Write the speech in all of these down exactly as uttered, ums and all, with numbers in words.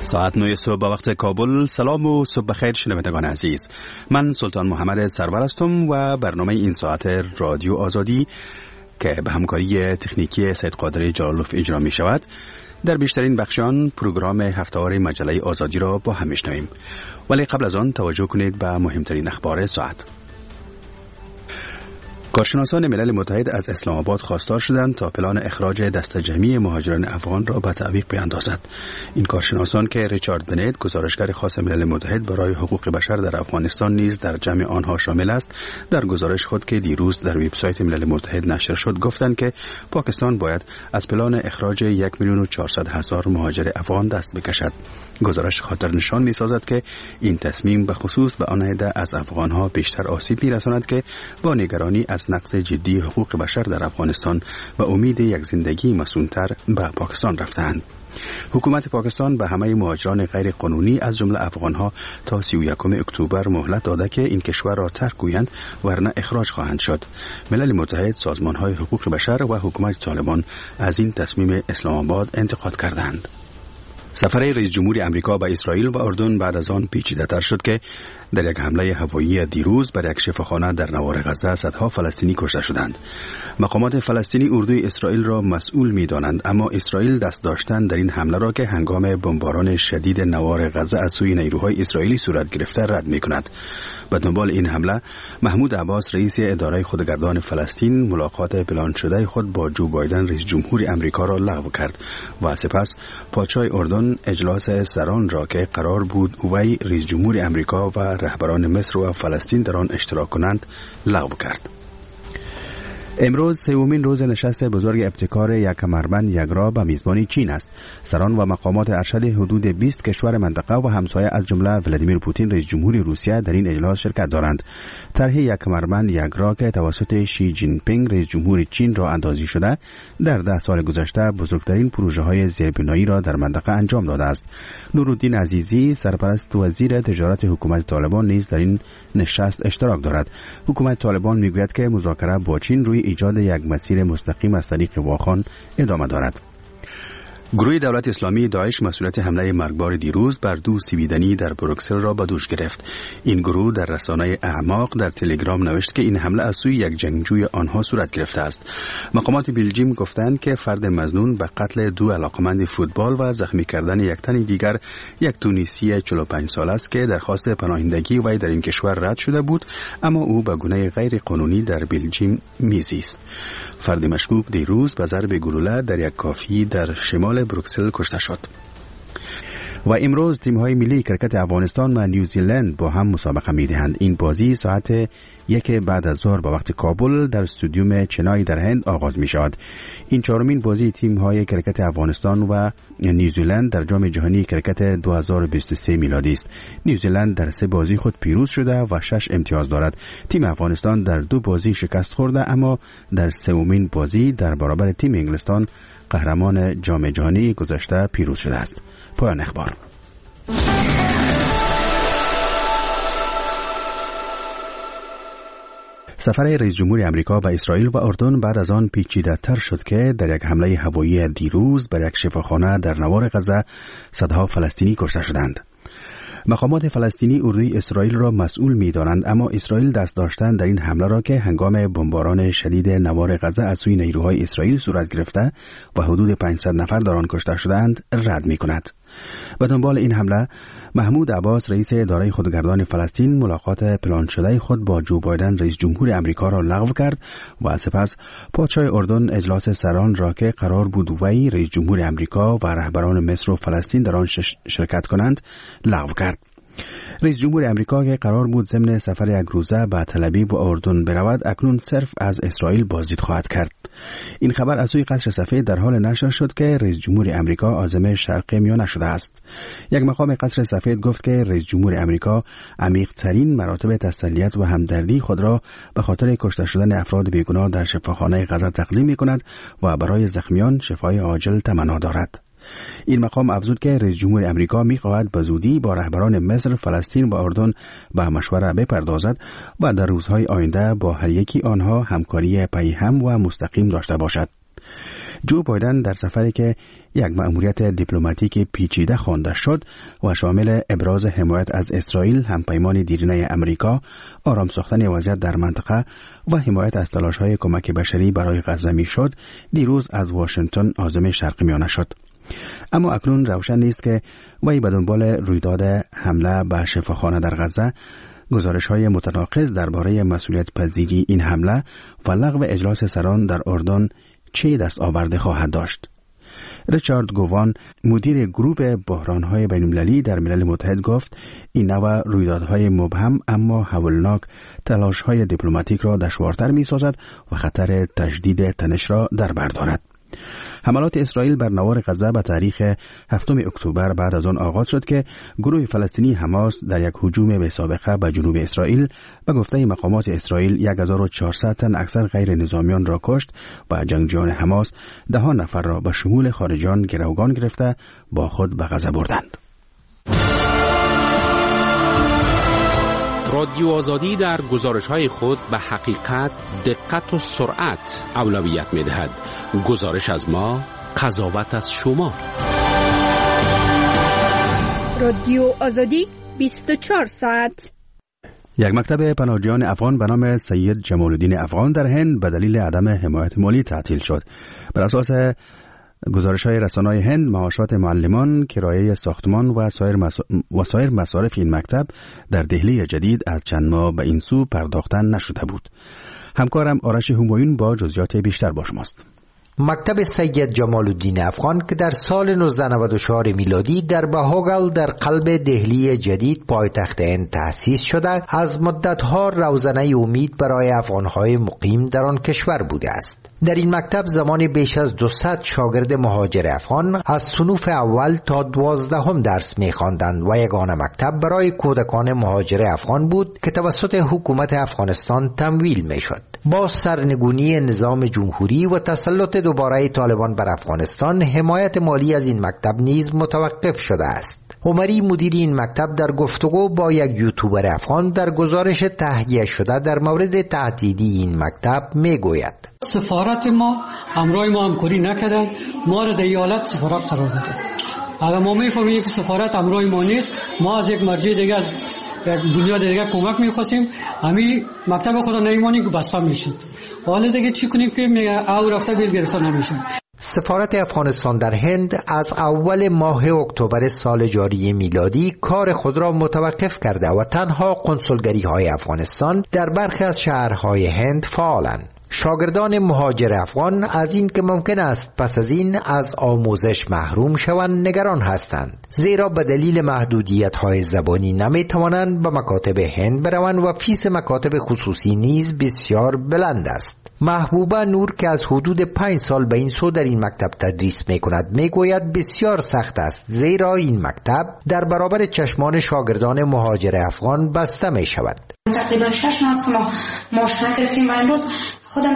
ساعت نه صبح به وقت کابل. سلام و صبح بخیر شنوندگان عزیز. من سلطان محمد سرور هستم و برنامه این ساعت رادیو آزادی که به همکاری تکنیکی سید قادری جلالوف اجرا می شود، در بیشترین بخشان پروگرام هفته‌وار مجله آزادی را با هم میشنویم. ولی قبل از آن توجه کنید به مهمترین اخبار ساعت. کارشناسان ملل متحد از اسلام آباد خواستار شدند تا پلان اخراج دسته جمعی مهاجران افغان را به تعویق بیاندازد. این کارشناسان که ریچارد بنت، گزارشگر خاص ملل متحد برای حقوق بشر در افغانستان نیز در جمع آنها شامل است، در گزارش خود که دیروز در وبسایت ملل متحد نشر شد گفتند که پاکستان باید از پلان اخراج یک میلیون و چهارصد هزار مهاجر افغان دست بکشد. گزارش خاطر نشان می‌سازد که این تصمیم به خصوص به آن عده از افغان‌ها بیشتر آسیب می‌رساند که با نگرانی از نقض جدی حقوق بشر در افغانستان و امید یک زندگی مسئول‌تر به پاکستان رفتند. حکومت پاکستان به همه مهاجران غیر قانونی از جمله افغان‌ها تا سی و یکم اکتبر مهلت داده که این کشور را ترک کنند ورنه اخراج خواهند شد. ملل متحد، سازمان‌های حقوق بشر و حکومت طالبان از این تصمیم اسلام آباد انتقاد کردند. سفر رئیس جمهور امریکا به اسرائیل و اردن بعد از آن پیچیده‌تر شد که در یک حمله هوایی دیروز بر یک شفاخانه در نوار غزه صدها فلسطینی کشته شدند. مقامات فلسطینی اردوی اسرائیل را مسئول می‌دانند، اما اسرائیل دست داشتن در این حمله را که هنگام بمباران شدید نوار غزه از سوی نیروهای اسرائیلی صورت گرفته رد می‌کند. به دنبال این حمله، محمود عباس رئیس اداره خودگردان فلسطین ملاقات پلان شده خود با جو بایدن رئیس جمهور امریکا را لغو کرد و سپس پادشاه اردن اجلاس سران را که قرار بود وی رئیس جمهور امریکا و رهبران مصر و فلسطین در آن اشتراک کنند لغو کرد. امروز سومین روز نشست بزرگ ابتکار یک کمربند یکرا به میزبانی چین است. سران و مقامات ارشد حدود بیست کشور منطقه و همسایه از جمله ولادیمیر پوتین رئیس جمهور روسیه در این اجلاس شرکت دارند. طرح یک کمربند یکرا که توسط شی جین پینگ رئیس جمهور چین را اندازی شده، در ده سال گذشته بزرگترین پروژه های زیربنایی را در منطقه انجام داده است. نورالدین عزیزی، سرپرست وزیر تجارت حکومت طالبان، نیز در این نشست اشتراک دارد. حکومت طالبان میگوید که مذاکره با چین روی ایجاد یک مسیر مستقیم از طریق واخان ادامه دارد. گروه دولت اسلامی داعش مسئولیت حمله مرگبار دیروز بر دو سویدنی در بروکسل را به دوش گرفت. این گروه در رسانه اعماق در تلگرام نوشت که این حمله از سوی یک جنگجوی آنها صورت گرفته است. مقامات بلژیم گفتند که فرد مظنون به قتل دو علاقمند فوتبال و زخمی کردن یک تن دیگر، یک تونیسی چهل و پنج ساله است که درخواست پناهندگی وی در این کشور رد شده بود، اما او به گونه غیر قانونی در بلژیم میزیست. فرد مشکوک دیروز به ضرب گلوله در یک کافی در شمال بروکسل کشته شد. و امروز تیم‌های ملی کرکت افغانستان و نیوزیلند با هم مسابقه می‌دهند. این بازی ساعت یک بعد از ظهر به وقت کابل در استادیوم چنای در هند آغاز می‌شود. این چهارمین بازی تیم‌های کرکت افغانستان و نیوزیلند در جام جهانی کرکت دو هزار و بیست و سه میلادی است. نیوزیلند در سه بازی خود پیروز شده و شش امتیاز دارد. تیم افغانستان در دو بازی شکست خورده، اما در سومین بازی در برابر تیم انگلستان قهرمان جام جهانی گذشته پیروز شده است. پایان اخبار. سفر رئیس جمهور امریکا به اسرائیل و اردن بعد از آن پیچیده‌تر شد که در یک حمله هوایی دیروز بر یک شفاخانه در نوار غزه صدها فلسطینی کشته شدند. مقامات فلسطینی اردوی اسرائیل را مسئول می‌دانند، اما اسرائیل دست داشتن در این حمله را که هنگام بمباران شدید نوار غزه از سوی نیروهای اسرائیل صورت گرفته و حدود پانصد نفر در آن کشته شدند رد می‌کند. به دنبال این حمله، محمود عباس رئیس اداره خودگردان فلسطین ملاقات پلان شده خود با جو بایدن رئیس جمهور امریکا را لغو کرد و سپس پادشاه اردن اجلاس سران را که قرار بود وی رئیس جمهور امریکا و رهبران مصر و فلسطین در آن شرکت کنند لغو کرد. رئیس جمهور امریکا که قرار بود ضمن سفر یک روزه به تل ابیب و اردن برود، اکنون صرف از اسرائیل بازدید خواهد کرد. این خبر از سوی قصر سفید در حال نشر شد که رئیس جمهور امریکا عازم شرق میانه شده است. یک مقام قصر سفید گفت که رئیس جمهور امریکا عمیق‌ترین مراتب تسلیت و همدردی خود را به خاطر کشته شدن افراد بیگناه در شفاخانه غزه تقدیم می‌کند و برای زخمیان شفای عاجل تمنا دارد. این مقام افزود که رئیس جمهور امریکا می‌خواهد به زودی با رهبران مصر، فلسطین و اردن به مشوره بپردازد و در روزهای آینده با هر یکی آنها همکاری پیهم و مستقیم داشته باشد. جو بایدن در سفری که یک مأموریت دیپلماتیک پیچیده خوانده شد و شامل ابراز حمایت از اسرائیل، همپیمان دیرینه امریکا، آرام ساختن وضعیت در منطقه و حمایت از تلاش‌های کمک بشری برای غزه می‌شد، دیروز از واشنگتن عازم شرق میانه شد. اما اکنون روشن نیست که وی به دنبال رویداد حمله به شفاخانه در غزه، گزارش‌های متناقض درباره مسئولیت پذیری این حمله و لغو اجلاس سران در اردن چه دست آورده خواهد داشت. ریچارد گووان، مدیر گروه بحران‌های بین‌المللی در ملل متحد، گفت این نوع رویدادهای مبهم اما هولناک تلاش‌های دیپلماتیک را دشوارتر می‌سازد و خطر تجدید تنش را در بر دارد. حملات اسرائیل بر نوار غزه به تاریخ هفتم اکتبر بعد از آن آغاز شد که گروه فلسطینی حماس در یک هجوم بی سابقه به جنوب اسرائیل به گفته مقامات اسرائیل یک هزار و چهارصد تن اکثر غیر نظامیان را کشت و جنگجویان حماس ده نفر را به شمول خارجیان گروگان گرفته با خود به غزه بردند. رادیو آزادی در گزارش‌های خود به حقیقت، دقت و سرعت اولویت می‌دهد. گزارش از ما، قضاوت از شما. رادیو آزادی بیست و چهار ساعت. یک مکتب پناهجویان افغان به نام سید جمال الدین افغان در هند به دلیل عدم حمایت مالی تعطیل شد. بر اساس گزارش‌های رسانه‌های هند، معاشات معلمان، کرایه ساختمان و سایر و سایر مصارف این مکتب در دهلی جدید از چند ماه به این سو پرداختن نشده بود. همکارم آرش همایون با جزئیات بیشتر با شماست. مکتب سید جمال الدین افغان که در سال نوزده نود و چهار میلادی در باهوگل در قلب دهلی جدید پایتخت هند تأسیس شده، از مدت‌ها روزنه امید برای افغان‌های مقیم در آن کشور بوده است. در این مکتب زمان بیش از دویست شاگرد مهاجر افغان از صنوف اول تا دوازدهم درس می‌خواندند و یگانه مکتب برای کودکان مهاجر افغان بود که توسط حکومت افغانستان تمویل می‌شد. با سرنگونی نظام جمهوری و تسلط دوباره طالبان بر افغانستان، حمایت مالی از این مکتب نیز متوقف شده است. عمری، مدیر این مکتب، در گفتگو با یک یوتیوبر افغان در گزارش تهیه شده در مورد تعطیلی این مکتب میگوید: سفارت ما همراه ما همکاری نکردن، ما را در ایالت سفارت قرار دادن. اگر ما میفهمیم که سفارت همراه ما نیست، ما از یک مرجع دیگر دنیا دیگر کمک میخواستیم، همین مکتب خدا نیمانی که بسته میشد. حالا دیگه چی کنیم که میگه او رفته بیل گرفته نمیشه. سفارت افغانستان در هند از اول ماه اکتبر سال جاری میلادی کار خود را متوقف کرده و تنها قنسولگری های افغانستان در برخی از شهرهای هند فعالند. شاگردان مهاجر افغان از این که ممکن است پس از این از آموزش محروم شوند نگران هستند، زیرا به دلیل محدودیت‌های زبانی نمی‌توانند به مکاتب هند بروند و فیس مکاتب خصوصی نیز بسیار بلند است. محبوبه نور که از حدود پنج سال به این سو در این مکتب تدریس می‌کند میگوید بسیار سخت است، زیرا این مکتب در برابر چشمان شاگردان مهاجر افغان بسته می‌شود. تقریبا شش ماه است که ما مشاهده گرفتیم و امروز خودم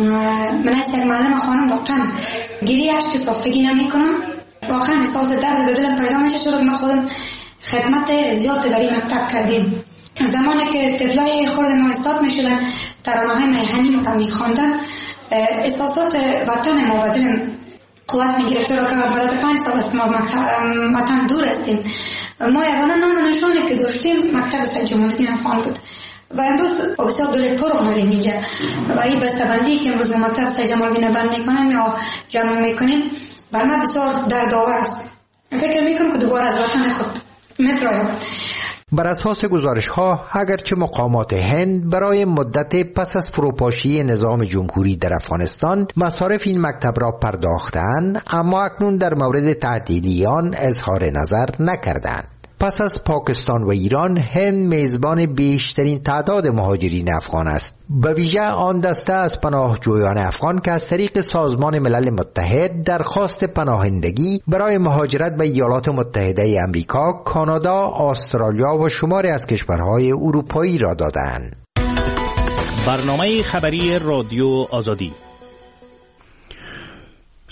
من از یک معلم خانم واقعا گریه‌اش که ساختگی نمی‌کنم، واقعا احساس درد به دلم پیدا میشه، چون ما خودم خدمت زیاد برای مکتب کردیم. زمانی که طفلای خود ما استاد میشدن، ترانه‌های میهنی رو میخواندن، احساسات وطن ما و دلم قوت میگرفته رو که مدت پنج سال است ما از وطن دور هستیم. ما یگانه نام نشانی که داشتیم مکتب سید جمال الدین افغان بود و امروز بسیار دل پر اومدیم اینجا و این بسته‌بندی که امروز ما مکتب سید جمال الدین بند میکنیم یا جمع میکنیم بر من بسیار دردآور است. فکر میکنم که دوباره از وطن خود میپرایم. بر اساس گزارش ها، اگرچه مقامات هند برای مدت پس از فروپاشی نظام جمهوری در افغانستان مصارف این مکتب را پرداختند، اما اکنون در مورد تعطیلی آن اظهار نظر نکردند. پس از پاکستان و ایران، هند میزبان بیشترین تعداد مهاجرین افغان است، به ویژه آن دسته از پناهجویان افغان که از طریق سازمان ملل متحد درخواست پناهندگی برای مهاجرت به ایالات متحده آمریکا، کانادا، استرالیا و شماری از کشورهای اروپایی را دادند. برنامه خبری رادیو آزادی.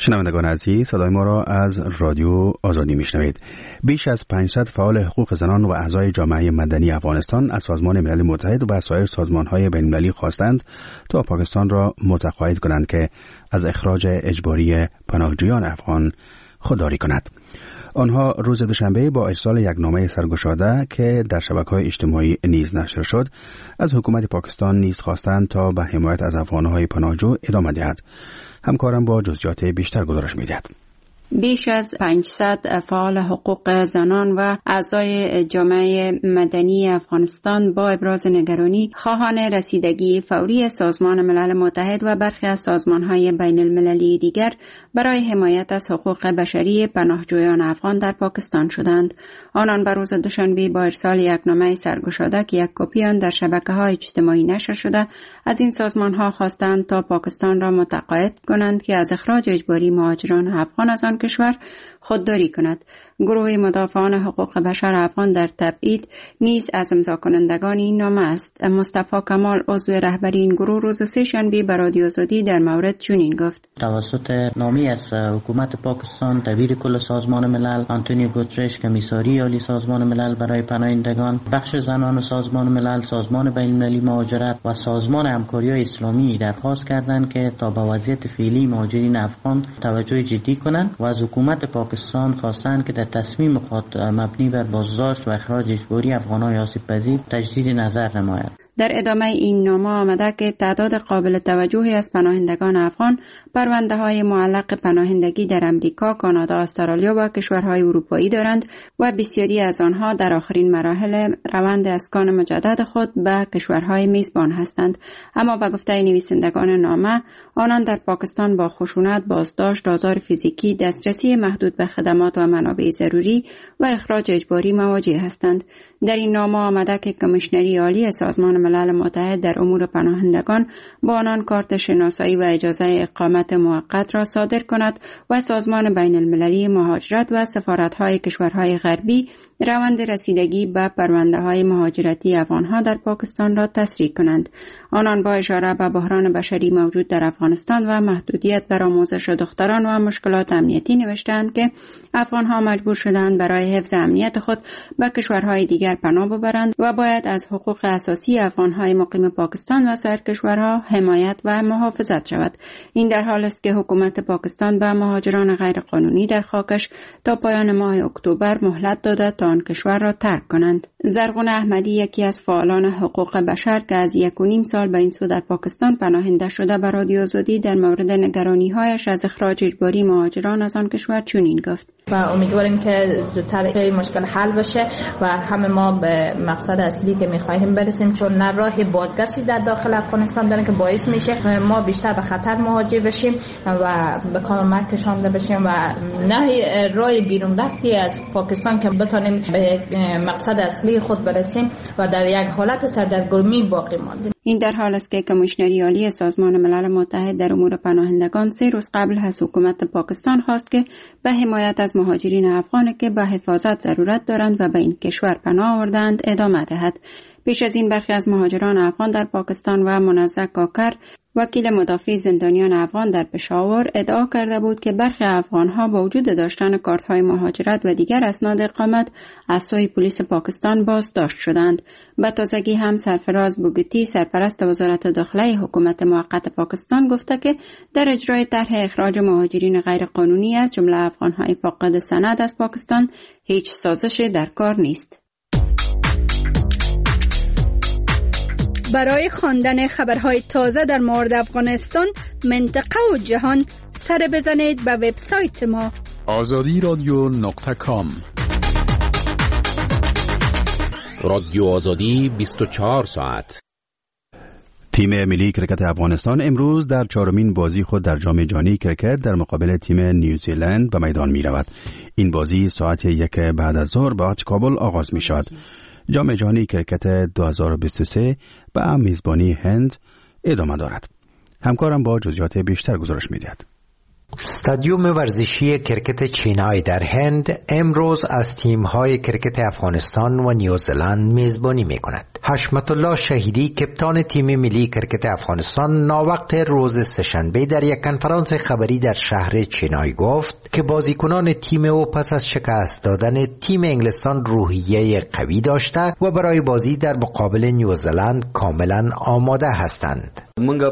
شنوندگان عزیز، صدای ما را از رادیو آزادی میشنوید. بیش از پانصد فعال حقوق زنان و اعضای جامعه مدنی افغانستان از سازمان ملل متحد و سایر سازمان‌های بین‌المللی خواستند تا پاکستان را متقاعد کنند که از اخراج اجباری پناهجویان افغان خودداری کند. آنها روز دوشنبه با ارسال یک نامه سرگشاده که در شبکه‌های اجتماعی نیز نشر شد، از حکومت پاکستان نیز خواستند تا به حمایت از افغان‌های پناهجو ادامه دهد. همکارم با جزئیات بیشتر گزارش می‌دهد. بیش از پانصد فعال حقوق زنان و اعضای جامعه مدنی افغانستان با ابراز نگرانی خواهان رسیدگی فوری سازمان ملل متحد و برخی از سازمان‌های بین المللی دیگر برای حمایت از حقوق بشری پناهجویان افغان در پاکستان شدند. آنان بر روز دوشنبه با ارسال یک نامه سرگشاده که یک کپی آن در شبکه‌های اجتماعی نشر شده، از این سازمان‌ها خواستند تا پاکستان را متقاعد کنند که از اخراج اجباری مهاجران افغان از آن کشور خودداری کند. گروه مدافعان حقوق بشر افغان در تبعید نیز از امضا کنندگان این نامه است. مصطفی کمال عضو رهبری این گروه روز سه‌شنبه به رادیو آزادی در مورد چنین گفت: توسط نامه از حکومت پاکستان دبیر کل سازمان ملل آنتونیو گوترش، کمیساری عالی سازمان ملل برای پناهندگان، بخش زنان و سازمان ملل، سازمان بین‌المللی مهاجرت و سازمان همکاری اسلامی درخواست کردند که تا به وضعیت فعلی مهاجرین افغان توجه جدی کنند و از حکومت پاکستان خواستند که در تصمیم خود مبنی بر بازداشت و اخراج اجباری افغان‌های آسیب پذیر تجدید نظر نماید. در ادامه این نامه آمده که تعداد قابل توجهی از پناهندگان افغان پرونده‌های معلق پناهندگی در امریکا، کانادا، استرالیا و کشورهای اروپایی دارند و بسیاری از آنها در آخرین مراحل روند اسکان مجدد خود به کشورهای میزبان هستند. اما به گفته نویسندگان نامه، آنان در پاکستان با خشونت، بازداشت، آزار فیزیکی، دسترسی محدود به خدمات و منابع ضروری و اخراج اجباری مواجه هستند. در این نامه آمده که کمیشنری عالی سازمان ملل متحد در امور پناهندگان با آنان کارت شناسایی و اجازه اقامت موقت را صادر کند و سازمان بین المللی مهاجرت و سفارت‌های کشورهای غربی روند رسیدگی به پرونده‌های مهاجرتی افغان‌ها در پاکستان را تسریع کنند. آنان با اشاره به بحران بشری موجود در افغانستان و محدودیت بر آموزش دختران و مشکلات امنیتی نوشتند که افغان‌ها مجبور شدند برای حفظ امنیت خود به کشورهای دیگر پناه ببرند و باید از حقوق اساسی افغان‌های مقیم پاکستان و سایر کشورها حمایت و محافظت شود. این در حال است که حکومت پاکستان به مهاجران غیرقانونی در خاکش تا پایان ماه اکتبر مهلت داده تا آن کشور را ترک کنند. زرغون احمدی، یکی از فعالان حقوق بشر که از یک و نیم سال به این سو در پاکستان پناهنده شده، به رادیو آزادی در مورد نگرانی‌هایش از اخراج اجباری مهاجران از آن کشور چنین گفت: و امیدواریم که زودتر این مشکل حل بشه و همه ما به مقصد اصلی که می‌خوایم برسیم، چون نه راه بازگشتی در داخل افغانستان داره که باعث میشه ما بیشتر به خطر مواجه بشیم و به کمک کشانده بشیم و نه راه بیرون رفتی از پاکستان که بتونیم به مقصد اصلی خود برسیم و در یک حالت سردرگمی باقی ماندیم. این در حال است که کمیشنری عالی سازمان ملل متحد در امور پناهندگان سه روز قبل از حکومت پاکستان خواست که به حمایت از مهاجرین افغان که به حفاظت ضرورت دارند و به این کشور پناه آوردند ادامه دهد. پیش از این برخی از مهاجران افغان در پاکستان و منزه کاکر، وکیل مدافع زندانیان افغان در پشاور، ادعا کرده بود که برخی افغان‌ها با وجود داشتن کارت‌های مهاجرت و دیگر اسناد اقامت از سوی پلیس پاکستان بازداشت شدند. به تازگی هم سرفراز بوگتی، سرپرست وزارت داخله حکومت موقت پاکستان، گفته که در اجرای طرح اخراج مهاجرین غیرقانونی از جمله افغان‌های فاقد سند از پاکستان هیچ سازشی در کار نیست. برای خواندن خبرهای تازه در مورد افغانستان، منطقه و جهان، سر بزنید به وبسایت ما آزادی رادیو نقطه کام. رادیو آزادی بیست و چهار ساعت. تیم ملی کرکت افغانستان امروز در چهارمین بازی خود در جام جهانی کرکت در مقابل تیم نیوزیلند به میدان می رود. این بازی ساعت یک بعد از ظهر به وقت کابل آغاز می شود. جام جهانی کرکت دو هزار و بیست و سه به میزبانی هند ادامه دارد. همکارم با جزئیات بیشتر گزارش می‌دهد. استادیوم ورزشی کرکت چینای در هند امروز از تیم‌های کرکت افغانستان و نیوزلند میزبانی می‌کند. حشمت الله شهیدی کپتان تیم ملی کرکت افغانستان ناوقت روز سه‌شنبه در یک کنفرانس خبری در شهر چینای گفت که بازیکنان تیم او پس از شکست دادن تیم انگلستان روحیه قوی داشته و برای بازی در مقابل نیوزلند کاملا آماده هستند. منګه